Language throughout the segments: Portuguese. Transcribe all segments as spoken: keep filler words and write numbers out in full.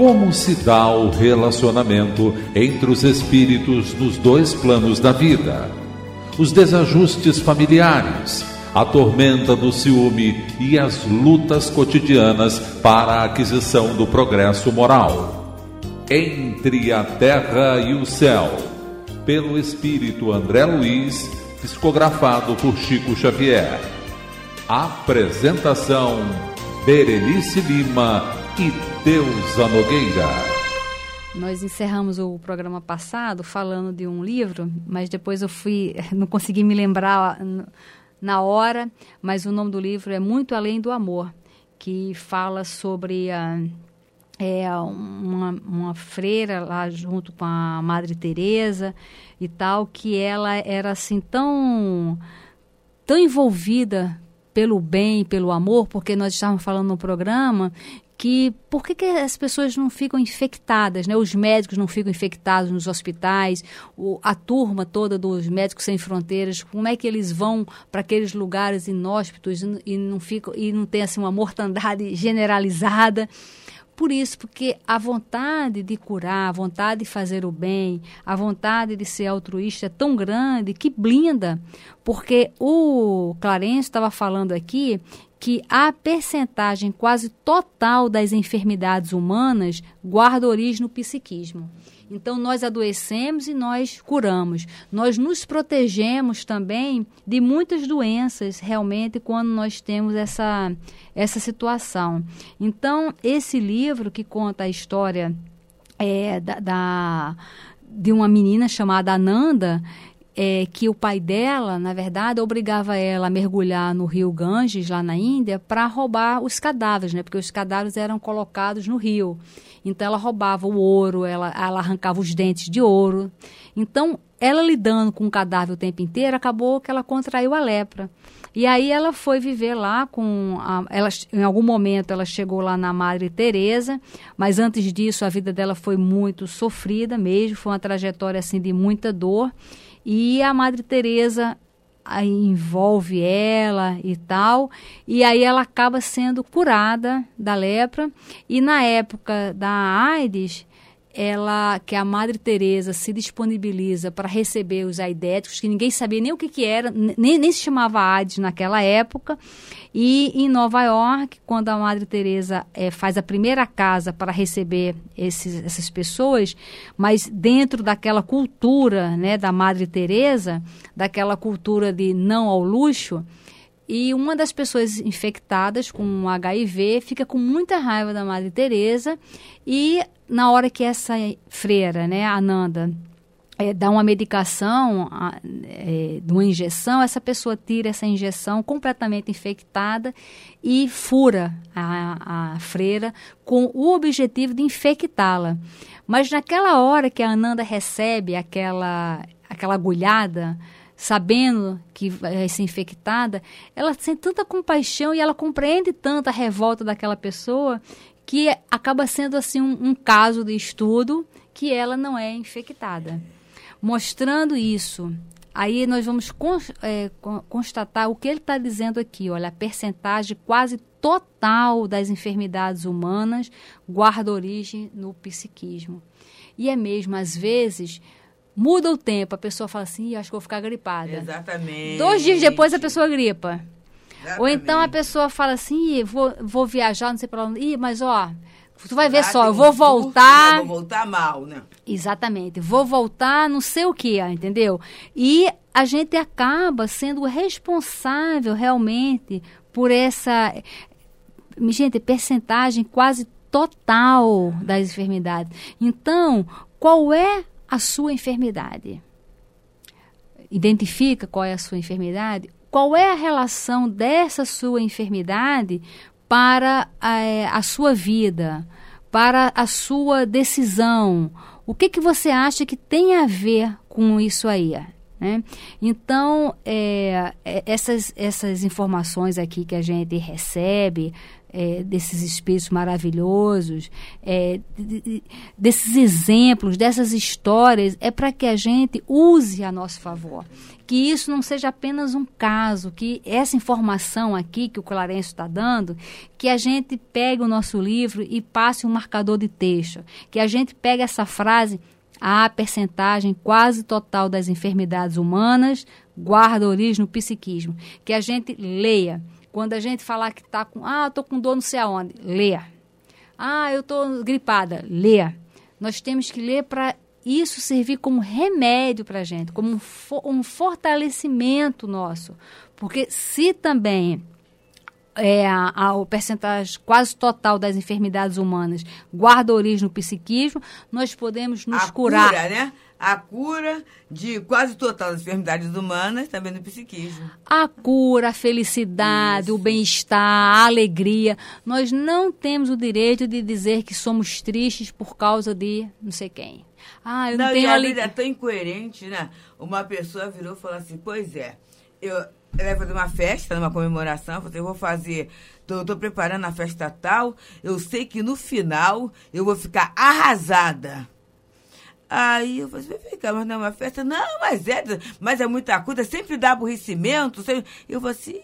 Como se dá o relacionamento entre os espíritos nos dois planos da vida? Os desajustes familiares, a tormenta do ciúme e as lutas cotidianas para a aquisição do progresso moral. Entre a Terra e o Céu, pelo espírito André Luiz, psicografado por Chico Xavier. Apresentação: Berenice Lima e Deusa Nogueira. Nós encerramos o programa passado falando de um livro, mas depois eu fui, não consegui me lembrar na hora, mas o nome do livro é Muito Além do Amor, que fala sobre a, é, uma, uma freira lá junto com a Madre Teresa e tal, que ela era assim tão, tão envolvida pelo bem, pelo amor, porque nós estávamos falando no programa que por que, que as pessoas não ficam infectadas, né? Os médicos não ficam infectados nos hospitais, o, a turma toda dos Médicos Sem Fronteiras, como é que eles vão para aqueles lugares inóspitos e, e não ficam e não tem assim uma mortandade generalizada? Por isso, porque a vontade de curar, a vontade de fazer o bem, a vontade de ser altruísta é tão grande que blinda, porque o Clarence estava falando aqui que a percentagem quase total das enfermidades humanas guarda origem no psiquismo. Então, nós adoecemos e nós curamos. Nós nos protegemos também de muitas doenças, realmente, quando nós temos essa, essa situação. Então, esse livro que conta a história é, da, da, de uma menina chamada Ananda, É, que o pai dela, na verdade, obrigava ela a mergulhar no rio Ganges, lá na Índia, para roubar os cadáveres, né? Porque os cadáveres eram colocados no rio. Então, ela roubava o ouro, ela, ela arrancava os dentes de ouro. Então, ela lidando com o cadáver o tempo inteiro, acabou que ela contraiu a lepra. E aí ela foi viver lá com... A, ela, em algum momento ela chegou lá na Madre Teresa, mas antes disso a vida dela foi muito sofrida mesmo, foi uma trajetória assim de muita dor. E a Madre Teresa aí envolve ela e tal, e aí ela acaba sendo curada da lepra. E na época da AIDS, ela, que a Madre Teresa se disponibiliza para receber os aidéticos, que ninguém sabia nem o que, que era, nem, nem se chamava AIDS naquela época. E em Nova York, quando a Madre Teresa é, faz a primeira casa para receber esses, essas pessoas, mas dentro daquela cultura, né, da Madre Teresa, daquela cultura de não ao luxo, e uma das pessoas infectadas com H I V fica com muita raiva da Madre Teresa, e na hora que essa freira, né, a Ananda, é, dá uma medicação, é, de uma injeção, essa pessoa tira essa injeção completamente infectada e fura a, a freira com o objetivo de infectá-la. Mas naquela hora que a Ananda recebe aquela, aquela agulhada, sabendo que vai ser infectada, ela sente tanta compaixão e ela compreende tanto a revolta daquela pessoa que acaba sendo assim um, um caso de estudo que ela não é infectada. Mostrando isso, aí nós vamos cons, é, constatar o que ele está dizendo aqui. Olha, a percentagem quase total das enfermidades humanas guarda origem no psiquismo. E é mesmo, às vezes, muda o tempo, a pessoa fala assim, acho que vou ficar gripada. Exatamente. Dois dias depois a pessoa gripa. Exatamente. Ou então a pessoa fala assim, vou, vou viajar, não sei para onde, Ih, mas ó... Tu vai ver só, eu vou voltar... Vou voltar mal, né? Exatamente. Vou voltar não sei o que, entendeu? E a gente acaba sendo responsável realmente por essa... Gente, percentagem quase total das enfermidades. Então, qual é a sua enfermidade? Identifica qual é a sua enfermidade? Qual é a relação dessa sua enfermidade para a, a sua vida, para a sua decisão? O que, que você acha que tem a ver com isso aí? né? Então, é, essas, essas informações aqui que a gente recebe, é, desses espíritos maravilhosos, é, de, de, desses exemplos, dessas histórias, é para que a gente use a nosso favor. Que isso não seja apenas um caso, que essa informação aqui que o Clarencio está dando, que a gente pegue o nosso livro e passe um marcador de texto, que a gente pegue essa frase: a percentagem quase total das enfermidades humanas guarda origem no psiquismo, que a gente leia. Quando a gente falar que está com, ah, estou com dor não sei aonde, leia. Ah, eu estou gripada, leia. Nós temos que ler para isso servir como remédio para a gente, como um, for, um fortalecimento nosso. Porque se também é, a, a, o percentagem quase total das enfermidades humanas guarda origem no psiquismo, nós podemos nos a curar. Cura, né? A cura de quase total das enfermidades humanas, também do psiquismo. A cura, a felicidade, Isso. o bem-estar, a alegria. Nós não temos o direito de dizer que somos tristes por causa de não sei quem. Ah, eu não, não tenho a alegria. vida é tão incoerente, né? Uma pessoa virou e falou assim, pois é, eu, eu ia fazer uma festa, uma comemoração, eu falei, eu vou fazer, tô, tô preparando a festa tal, eu sei que no final eu vou ficar arrasada. Aí eu falei, vai ficar, mas não é uma festa? Não, mas é, mas é muita coisa, sempre dá aborrecimento. Sempre... Eu falei assim...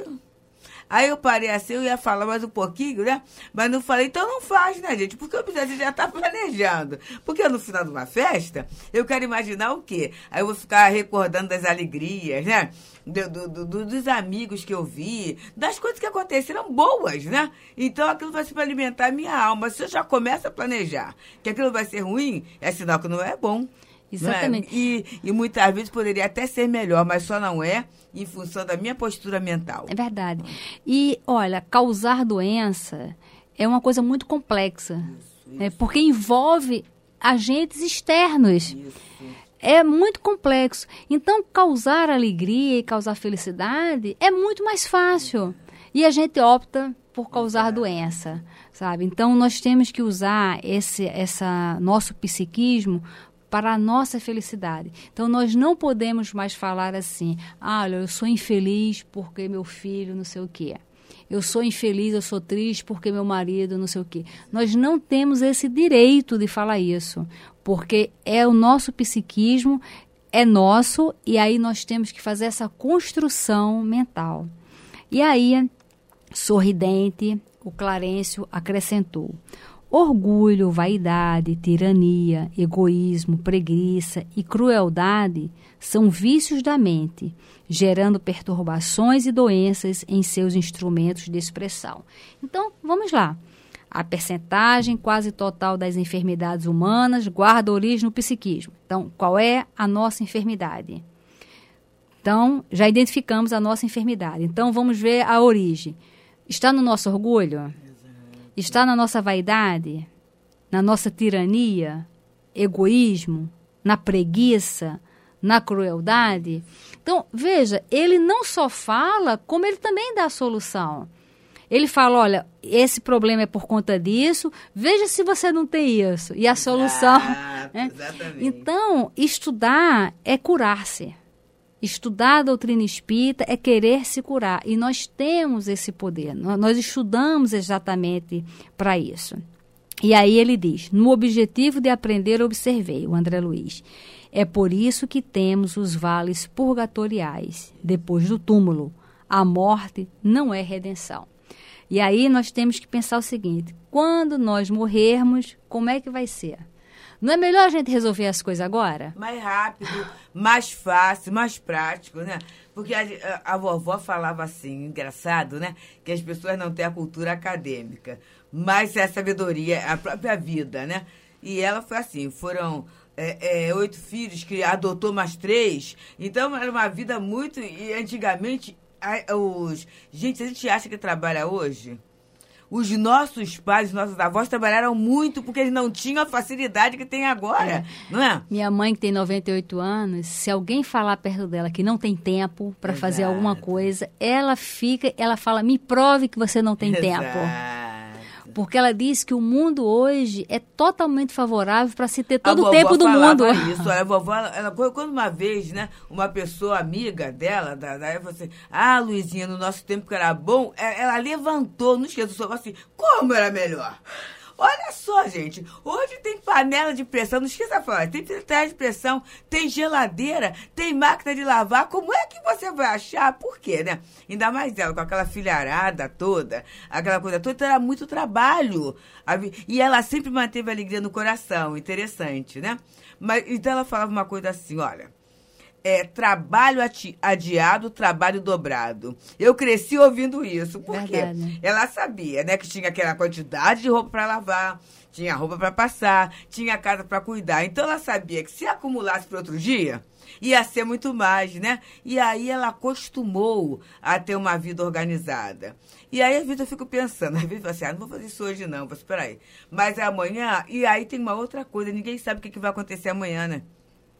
Aí eu parei assim, eu ia falar mais um pouquinho, né? Mas não falei, então não faz, né, gente? Porque o objetivo já está planejando. Porque no final de uma festa, eu quero imaginar o quê? Aí eu vou ficar recordando das alegrias, né? Do, do, do, dos amigos que eu vi, das coisas que aconteceram boas, né? Então aquilo vai ser para alimentar a minha alma. Se eu já começo a planejar que aquilo vai ser ruim, é sinal que não é bom. Exatamente. Né? E, e muitas vezes poderia até ser melhor, mas só não é em função da minha postura mental. É verdade. E, olha, causar doença é uma coisa muito complexa, isso, né? Isso. Porque envolve agentes externos. Isso. É muito complexo. Então, causar alegria e causar felicidade é muito mais fácil. E a gente opta por causar doença, sabe? Então, nós temos que usar esse essa, nosso psiquismo para a nossa felicidade. Então, nós não podemos mais falar assim, ah, olha, eu sou infeliz porque meu filho não sei o quê. Eu sou infeliz, eu sou triste porque meu marido não sei o quê. Nós não temos esse direito de falar isso, porque é o nosso psiquismo, é nosso, e aí nós temos que fazer essa construção mental. E aí, sorridente, o Clarencio acrescentou: orgulho, vaidade, tirania, egoísmo, preguiça e crueldade são vícios da mente, gerando perturbações e doenças em seus instrumentos de expressão. Então, vamos lá. A percentagem quase total das enfermidades humanas guarda origem no psiquismo. Então, qual é a nossa enfermidade? Então, já identificamos a nossa enfermidade. Então, vamos ver a origem. Está no nosso orgulho? Está na nossa vaidade, na nossa tirania, egoísmo, na preguiça, na crueldade? Então, veja, ele não só fala, como ele também dá a solução. Ele fala, olha, esse problema é por conta disso, veja se você não tem isso. E a solução... Exato, né? Exatamente. Então, estudar é curar-se. Estudar a doutrina espírita é querer se curar. E nós temos esse poder. Nós estudamos exatamente para isso. E aí ele diz, no objetivo de aprender, observei, o André Luiz. É por isso que temos os vales purgatoriais, depois do túmulo. A morte não é redenção. E aí nós temos que pensar o seguinte, quando nós morrermos, como é que vai ser? Não é melhor a gente resolver as coisas agora? Mais rápido, mais fácil, mais prático, né? Porque a, a, a vovó falava assim, engraçado, né? Que as pessoas não têm a cultura acadêmica, mas é a sabedoria, a própria vida, né? E ela foi assim, foram é, é, oito filhos, que adotou mais três. Então, era uma vida muito... E antigamente, a, os, gente, a gente acha que trabalha hoje... Os nossos pais, os nossos avós trabalharam muito porque eles não tinham a facilidade que tem agora, é. Não é? Minha mãe, que tem noventa e oito anos, se alguém falar perto dela que não tem tempo para fazer alguma coisa, ela fica, ela fala, me prove que você não tem Exato. tempo. Porque ela diz que o mundo hoje é totalmente favorável para se ter todo o tempo do mundo. Isso, olha, a vovó, ela, ela, quando uma vez, né, uma pessoa amiga dela, da, da, falou assim, ah, Luizinha, no nosso tempo que era bom, ela, ela levantou, não esqueça, falou assim, como era melhor? Olha só, gente, hoje tem panela de pressão, não esqueça de falar, tem panela de pressão, tem geladeira, tem máquina de lavar, como é que você vai achar? Por quê, né? Ainda mais ela, com aquela filharada toda, aquela coisa toda, então era muito trabalho. E ela sempre manteve a alegria no coração, interessante, né? Mas, então ela falava uma coisa assim, olha, é, trabalho adiado, trabalho dobrado. Eu cresci ouvindo isso. Por Verdade. quê? Ela sabia, né, que tinha aquela quantidade de roupa para lavar, tinha roupa para passar, tinha casa para cuidar. Então ela sabia que se acumulasse para outro dia, ia ser muito mais, né? E aí ela acostumou a ter uma vida organizada. E aí, às vezes, eu fico pensando, às vezes, assim, ah, não vou fazer isso hoje, não, vou esperar aí. Mas é amanhã, e aí tem uma outra coisa, ninguém sabe o que, que vai acontecer amanhã, né?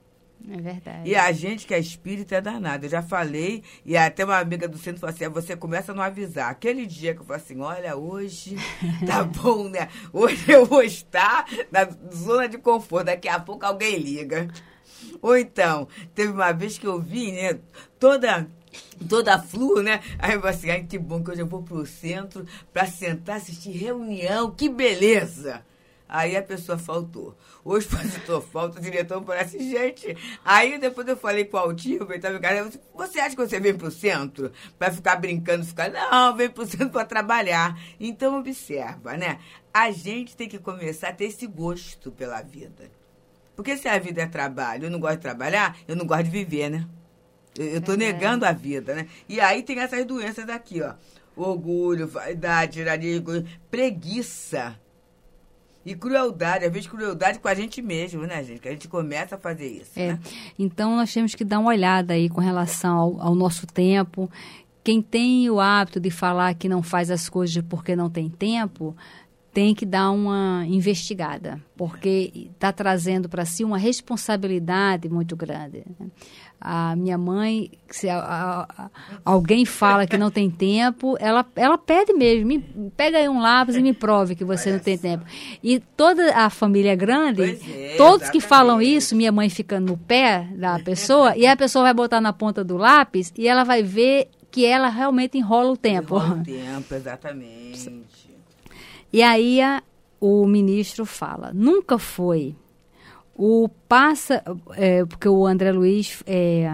É verdade. E a gente que é espírita é danada. Eu já falei, e até uma amiga do centro falou assim, você começa a não avisar. Aquele dia que eu falei assim, olha, hoje tá bom, né? Hoje eu vou estar na zona de conforto, daqui a pouco alguém liga. Ou então, teve uma vez que eu vi, né, toda... toda flu, né? Aí eu falei assim, ai, que bom que hoje eu vou pro centro pra sentar, assistir reunião, que beleza! Aí a pessoa faltou. Hoje o expositor falta, o diretor parece gente. Aí depois eu falei com o Altinho, ele tava em casa, você acha que você vem pro centro pra ficar brincando, ficar, não, vem pro centro pra trabalhar. Então observa, né? A gente tem que começar a ter esse gosto pela vida. Porque se a vida é trabalho, eu não gosto de trabalhar, eu não gosto de viver, né? Eu tô é. negando a vida, né? E aí tem essas doenças aqui, ó. Orgulho, vaidade, tirania, preguiça. E crueldade, às vezes crueldade com a gente mesmo, né, gente? Que a gente começa a fazer isso, é. né? Então, nós temos que dar uma olhada aí com relação ao, ao nosso tempo. Quem tem o hábito de falar que não faz as coisas porque não tem tempo, tem que dar uma investigada, porque está trazendo para si uma responsabilidade muito grande. A minha mãe, se a, a, a, alguém fala que não tem tempo, ela, ela pede mesmo, me, pega aí um lápis e me prove que você não tem tempo. E toda a família grande, é, todos exatamente. que falam isso, minha mãe fica no pé da pessoa, e a pessoa vai botar na ponta do lápis e ela vai ver que ela realmente enrola o tempo. Enrola o tempo, exatamente. E aí a, o ministro fala, nunca foi... O passa, é, porque o André Luiz é,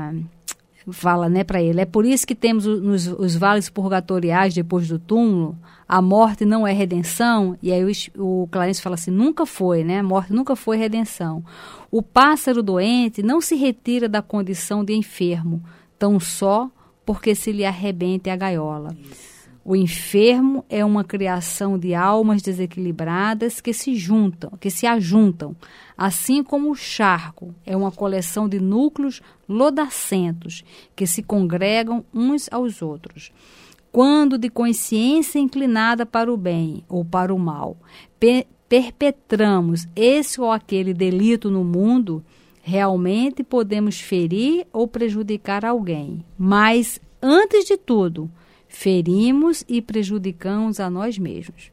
fala, né, para ele, é por isso que temos os, nos, os vales purgatoriais depois do túmulo, a morte não é redenção, e aí o, o Clarence fala assim, nunca foi, né, a morte nunca foi redenção. O pássaro doente não se retira da condição de enfermo, tão só porque se lhe arrebente a gaiola. Isso. O enfermo é uma criação de almas desequilibradas que se juntam, que se ajuntam, assim como o charco é uma coleção de núcleos lodacentos que se congregam uns aos outros. Quando de consciência inclinada para o bem ou para o mal, pe- perpetramos esse ou aquele delito no mundo, realmente podemos ferir ou prejudicar alguém. Mas, antes de tudo, ferimos e prejudicamos a nós mesmos.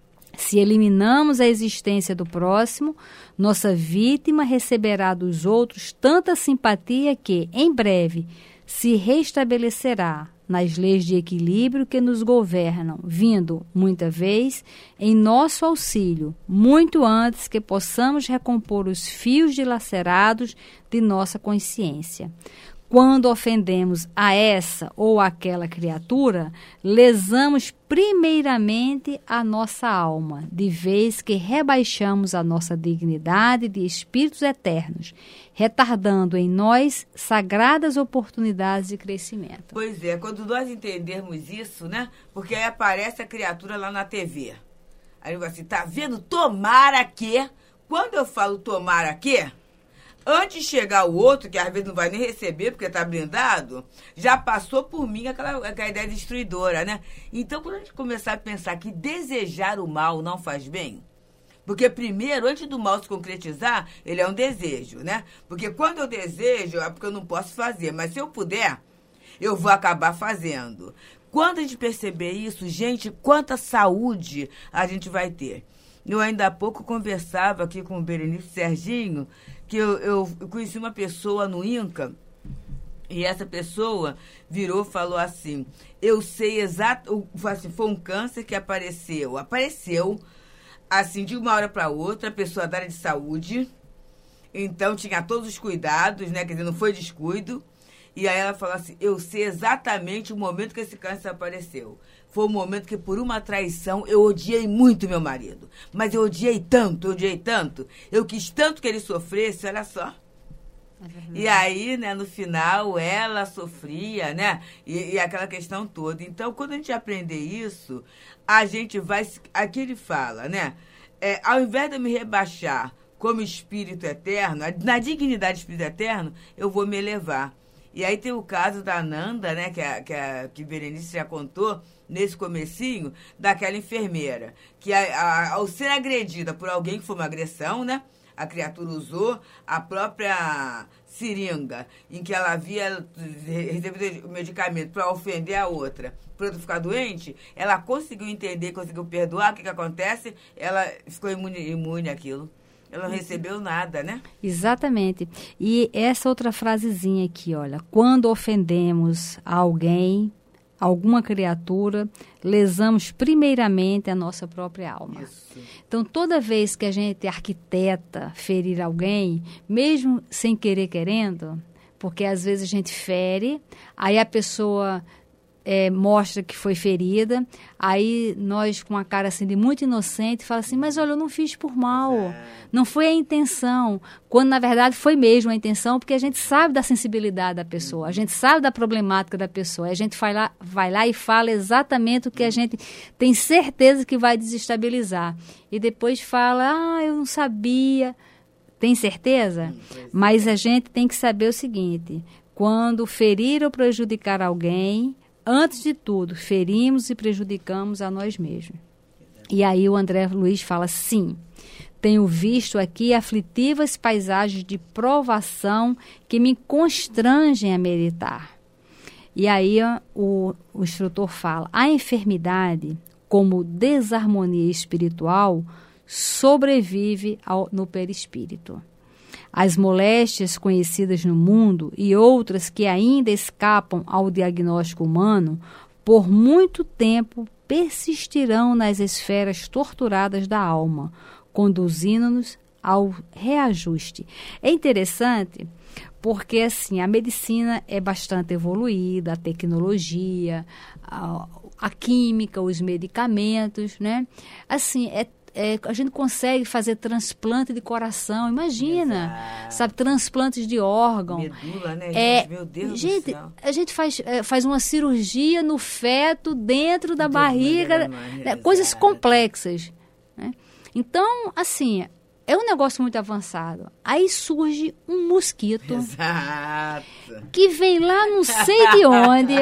Se eliminamos a existência do próximo, nossa vítima receberá dos outros tanta simpatia que, em breve, se restabelecerá nas leis de equilíbrio que nos governam, vindo, muita vez, em nosso auxílio, muito antes que possamos recompor os fios dilacerados de nossa consciência. Quando ofendemos a essa ou aquela criatura, lesamos primeiramente a nossa alma, de vez que rebaixamos a nossa dignidade de espíritos eternos, retardando em nós sagradas oportunidades de crescimento. Pois é, quando nós entendermos isso, né? Porque aí aparece a criatura lá na T V. Aí vai assim, tá vendo? Tomara que... Quando eu falo tomara que... Antes de chegar o outro, que às vezes não vai nem receber porque está blindado, já passou por mim aquela, aquela ideia destruidora, né? Então, quando a gente começar a pensar que desejar o mal não faz bem, porque primeiro, antes do mal se concretizar, ele é um desejo, né? Porque quando eu desejo, é porque eu não posso fazer, mas se eu puder, eu vou acabar fazendo. Quando a gente perceber isso, gente, quanta saúde a gente vai ter. Eu ainda há pouco conversava aqui com o Berenice Serginho, que eu, eu, eu conheci uma pessoa no INCA, e essa pessoa virou e falou assim, eu sei exato, assim, foi um câncer que apareceu, apareceu, assim, de uma hora para outra, a pessoa da área de saúde, então tinha todos os cuidados, né, quer dizer, não foi descuido, e aí ela falou assim, eu sei exatamente o momento que esse câncer apareceu. Foi um momento que, por uma traição, eu odiei muito meu marido. Mas eu odiei tanto, eu odiei tanto. Eu quis tanto que ele sofresse, olha só. É e aí, né, no final, ela sofria, né? E, e aquela questão toda. Então, quando a gente aprender isso, a gente vai... Aqui ele fala, né? É, ao invés de eu me rebaixar como espírito eterno, na dignidade de espírito eterno, eu vou me elevar. E aí tem o caso da Nanda, né, que a, que a que Berenice já contou, nesse comecinho, daquela enfermeira, que a, a, ao ser agredida por alguém que foi uma agressão, né, a criatura usou a própria seringa, em que ela havia recebido o medicamento para ofender a outra, para outra ficar doente, ela conseguiu entender, conseguiu perdoar, o que, que acontece? Ela ficou imune, imune àquilo. Ela não recebeu nada, né? Exatamente. E essa outra frasezinha aqui, olha. Quando ofendemos alguém, alguma criatura, lesamos primeiramente a nossa própria alma. Isso. Então, toda vez que a gente arquiteta ferir alguém, mesmo sem querer querendo, porque às vezes a gente fere, aí a pessoa... É, mostra que foi ferida, aí nós com a cara assim de muito inocente fala assim, mas olha, eu não fiz por mal, é. Não foi a intenção, quando na verdade foi mesmo a intenção, porque a gente sabe da sensibilidade da pessoa, a gente sabe da problemática da pessoa, a gente vai lá, vai lá e fala exatamente o que a gente tem certeza que vai desestabilizar, e depois fala, ah, eu não sabia, tem certeza? Mas a gente tem que saber o seguinte, quando ferir ou prejudicar alguém, antes de tudo, ferimos e prejudicamos a nós mesmos. E aí o André Luiz fala, sim, tenho visto aqui aflitivas paisagens de provação que me constrangem a meditar. E aí o, o instrutor fala, a enfermidade, como desarmonia espiritual, sobrevive ao, no perispírito. As moléstias conhecidas no mundo e outras que ainda escapam ao diagnóstico humano, por muito tempo persistirão nas esferas torturadas da alma, conduzindo-nos ao reajuste. É interessante porque assim, a medicina é bastante evoluída, a tecnologia, a, a química, os medicamentos, né? Assim, é É, a gente consegue fazer transplante de coração, imagina, exato, sabe, transplantes de órgão. Medula, né, é, gente? Meu Deus gente, do céu. A gente faz, é, faz uma cirurgia no feto, dentro da Deus barriga, né, coisas complexas. Né? Então, assim, é um negócio muito avançado. Aí surge um mosquito, exato, que vem lá não sei de onde...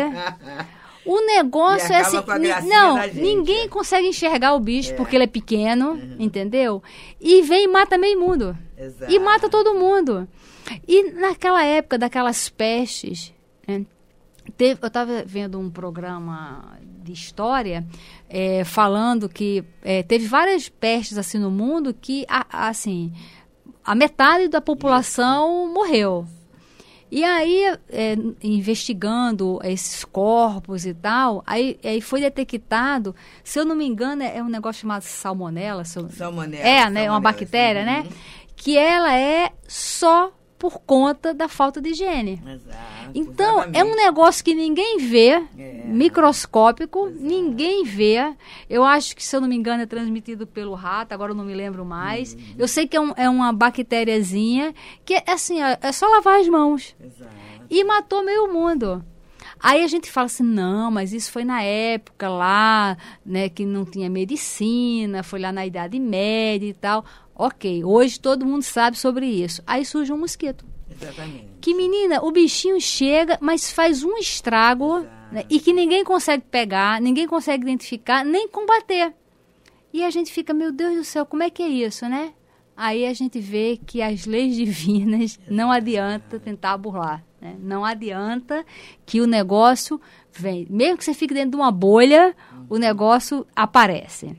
O negócio é assim, não, ninguém consegue enxergar o bicho é. porque ele é pequeno, uhum, entendeu? E vem e mata meio mundo. Exato. E mata todo mundo. E naquela época daquelas pestes, né, teve, eu estava vendo um programa de história é, falando que é, teve várias pestes assim no mundo que, a, assim, a metade da população Isso. morreu. E aí, é, investigando esses corpos e tal, aí, aí foi detectado, se eu não me engano, é um negócio chamado salmonela. Salmonela. É, né? Salmonela, uma bactéria, sim, né? Que ela é só por conta da falta de higiene. Exato, então, exatamente. É um negócio que ninguém vê, é. microscópico, Exato. ninguém vê. Eu acho que, se eu não me engano, é transmitido pelo rato, agora eu não me lembro mais. Uhum. Eu sei que é, um, é uma bactériazinha, que é assim, é, é só lavar as mãos. Exato. E matou meio mundo. Aí a gente fala assim, não, mas isso foi na época lá, né, que não tinha medicina, foi lá na Idade Média e tal. Ok, hoje todo mundo sabe sobre isso. Aí surge um mosquito. Exatamente. Que, menina, o bichinho chega, mas faz um estrago, né, e que ninguém consegue pegar, ninguém consegue identificar, nem combater. E a gente fica, meu Deus do céu, como é que é isso, né? aí a gente vê que as leis divinas não adianta tentar burlar. Né? Não adianta que o negócio vem. Mesmo que você fique dentro de uma bolha, o negócio aparece.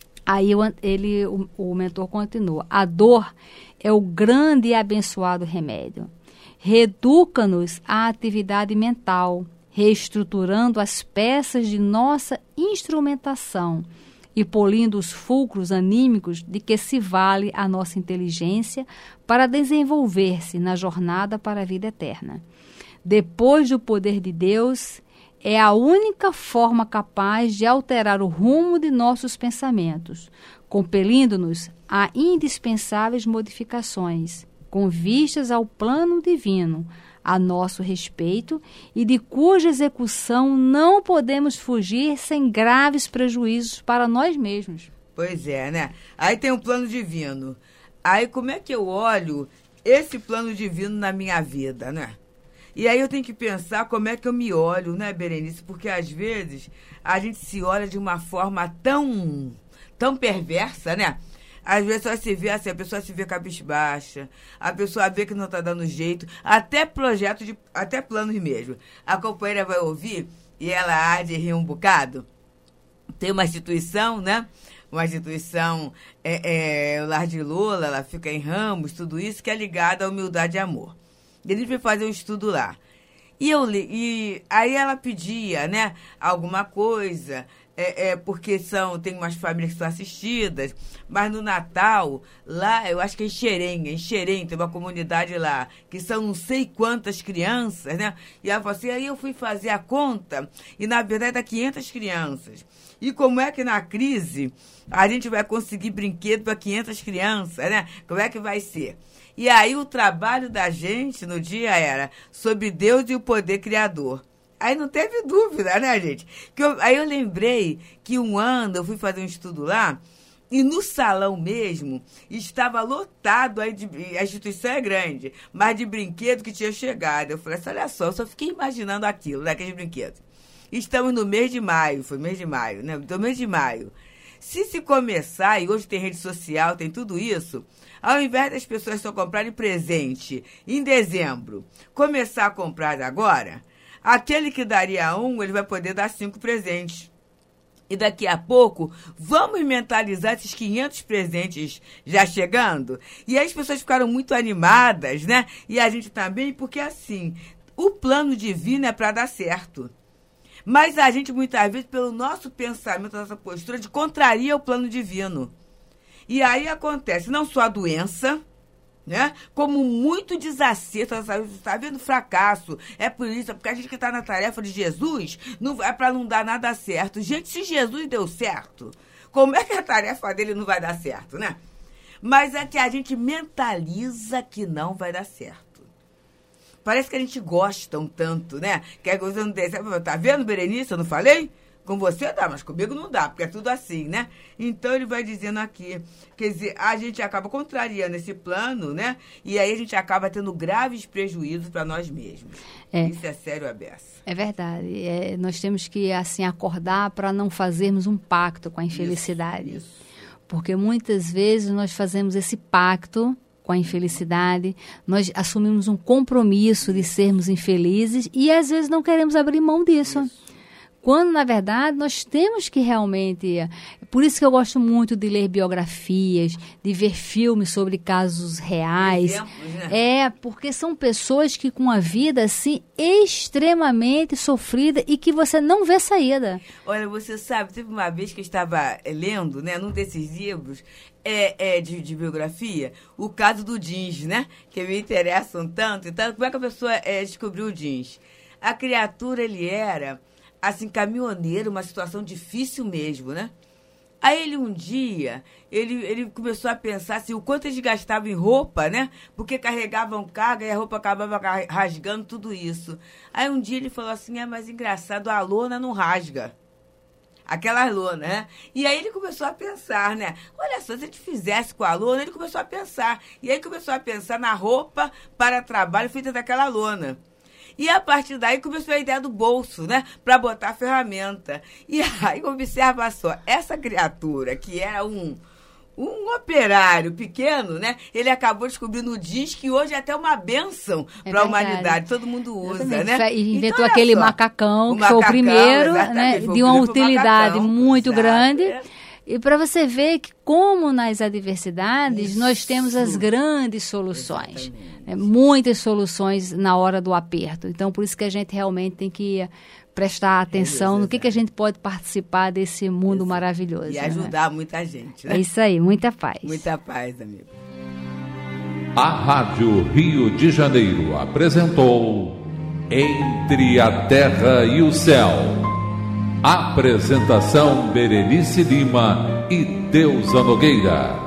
Aí o, ele, o, o mentor continua. A dor é o grande e abençoado remédio. Reeduca-nos à atividade mental, reestruturando as peças de nossa instrumentação e polindo os fulcros anímicos de que se vale a nossa inteligência para desenvolver-se na jornada para a vida eterna. Depois do poder de Deus, é a única forma capaz de alterar o rumo de nossos pensamentos, compelindo-nos a indispensáveis modificações, com vistas ao plano divino, a nosso respeito e de cuja execução não podemos fugir sem graves prejuízos para nós mesmos. Pois é, né? Aí tem um plano divino. Aí como é que eu olho esse plano divino na minha vida, né? E aí eu tenho que pensar como é que eu me olho, né, Berenice? Porque às vezes a gente se olha de uma forma tão, tão perversa, né? Às vezes só se vê assim, a pessoa se vê cabisbaixa, a pessoa vê que não está dando jeito, até projeto, de, até planos mesmo. A companheira vai ouvir e ela há de rir um bocado. Tem uma instituição, né? Uma instituição, é, é, o Lar de Lola, ela fica em Ramos, tudo isso, que é ligada à humildade e amor. E a gente foi fazer um estudo lá. E, eu, e aí ela pedia, né, alguma coisa... É, é, porque são, tem umas famílias que são assistidas, mas no Natal, lá, eu acho que é em Xerém, em Xerém, tem uma comunidade lá, que são não sei quantas crianças, né? E ela falou assim, aí eu fui fazer a conta, e na verdade dá quinhentas crianças. E como é que na crise a gente vai conseguir brinquedo para quinhentas crianças, né? Como é que vai ser? E aí o trabalho da gente no dia era sobre Deus e o poder criador. Aí não teve dúvida, né, gente? Que eu, aí eu lembrei que um ano eu fui fazer um estudo lá e no salão mesmo estava lotado, aí de, a instituição é grande, mas de brinquedo que tinha chegado. Eu falei assim, olha só, eu só fiquei imaginando aquilo, né, aqueles brinquedos. Estamos no mês de maio, foi mês de maio, né? No mês de maio. Se se começar, e hoje tem rede social, tem tudo isso, ao invés das pessoas só comprarem presente em dezembro, começar a comprar agora... Aquele que daria um, ele vai poder dar cinco presentes. E daqui a pouco, vamos mentalizar esses quinhentos presentes já chegando? E aí as pessoas ficaram muito animadas, né? E a gente também, porque assim, o plano divino é para dar certo. Mas a gente, muitas vezes, pelo nosso pensamento, nossa postura, de contraria o plano divino. E aí acontece não só a doença... Né? Como muito desacerto, está vendo fracasso, é por isso, é porque a gente que está na tarefa de Jesus, não é para não dar nada certo. Gente, se Jesus deu certo, como é que a tarefa dele não vai dar certo, né? Mas é que a gente mentaliza que não vai dar certo. Parece que a gente gosta um tanto, né? Que a coisa não tem certo. Tá vendo, Berenice, eu não falei? Com você dá, mas comigo não dá, porque é tudo assim, né? Então ele vai dizendo aqui, quer dizer, a gente acaba contrariando esse plano, né? E aí a gente acaba tendo graves prejuízos para nós mesmos. É. Isso é sério, a beça. É verdade. É, nós temos que, assim, acordar para não fazermos um pacto com a infelicidade. Isso, isso. Porque muitas vezes nós fazemos esse pacto com a infelicidade, nós assumimos um compromisso de sermos infelizes e às vezes não queremos abrir mão disso. Isso. Quando, na verdade, nós temos que realmente... Por isso que eu gosto muito de ler biografias, de ver filmes sobre casos reais. Exemplos, né? É, porque são pessoas que com a vida, assim, extremamente sofrida e que você não vê saída. Olha, você sabe, teve uma vez que eu estava lendo, né, num desses livros é, é, de, de biografia, o caso do jeans, né? Que me interessam tanto. Então, como é que a pessoa é, descobriu o jeans? A criatura, ele era... assim, caminhoneiro, uma situação difícil mesmo, né? Aí ele um dia, ele, ele começou a pensar assim, o quanto eles gastavam em roupa, né? Porque carregavam carga e a roupa acabava rasgando, tudo isso. Aí um dia ele falou assim, é, mas engraçado, a lona não rasga. Aquela lona, né? E aí ele começou a pensar, né? Olha só, se a gente fizesse com a lona, ele começou a pensar. E aí começou a pensar na roupa para trabalho feita daquela lona. E a partir daí começou a ideia do bolso, né? Para botar a ferramenta. E aí, observa só, essa criatura que era um, Um operário pequeno, né? Ele acabou descobrindo o jeans, que hoje é até uma bênção É para a verdade. humanidade. Todo mundo usa, Exatamente. né? E inventou Então, aquele olha só, macacão, o que foi o macacão, primeiro, exatamente, né, foi o de uma primeiro utilidade macacão, muito exato, grande. é. E para você ver que como nas adversidades Isso. nós temos as grandes soluções. Exatamente. Né, muitas soluções na hora do aperto. Então, por isso que a gente realmente tem que prestar atenção Deus, no que, que a gente pode participar desse mundo Isso. maravilhoso. E ajudar né? muita gente, né? É isso aí, muita paz. Muita paz, amigo. A Rádio Rio de Janeiro apresentou Entre a Terra e o Céu. Apresentação Berenice Lima e Deusa Nogueira.